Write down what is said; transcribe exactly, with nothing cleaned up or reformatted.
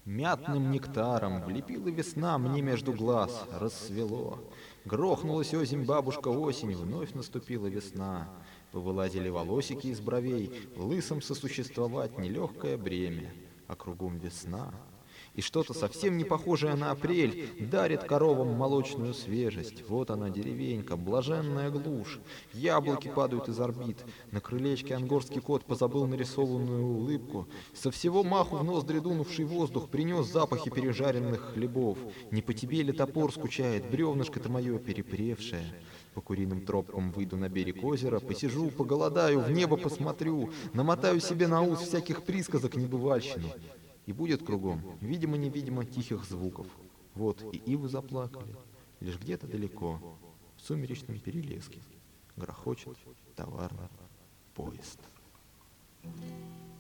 Мятным нектаром влепила весна мне между глаз, рассвело. Грохнулась озимь бабушка осень, вновь наступила весна. Повылазили волосики из бровей, лысым сосуществовать нелегкое бремя, а кругом весна. И что-то совсем не похожее на апрель дарит коровам молочную свежесть. Вот она, деревенька, блаженная глушь. Яблоки падают из орбит. На крылечке ангорский кот позабыл нарисованную улыбку. Со всего маху в ноздри дунувший воздух принес запахи пережаренных хлебов. Не по тебе ли топор скучает, бревнышко-то мое перепревшее? По куриным тропкам выйду на берег озера, посижу, поголодаю, в небо посмотрю, намотаю себе на ус всяких присказок небывальщины. И будет кругом, видимо-невидимо, тихих звуков. Вот и ивы заплакали, лишь где-то далеко, в сумеречном перелеске, грохочет товарный поезд.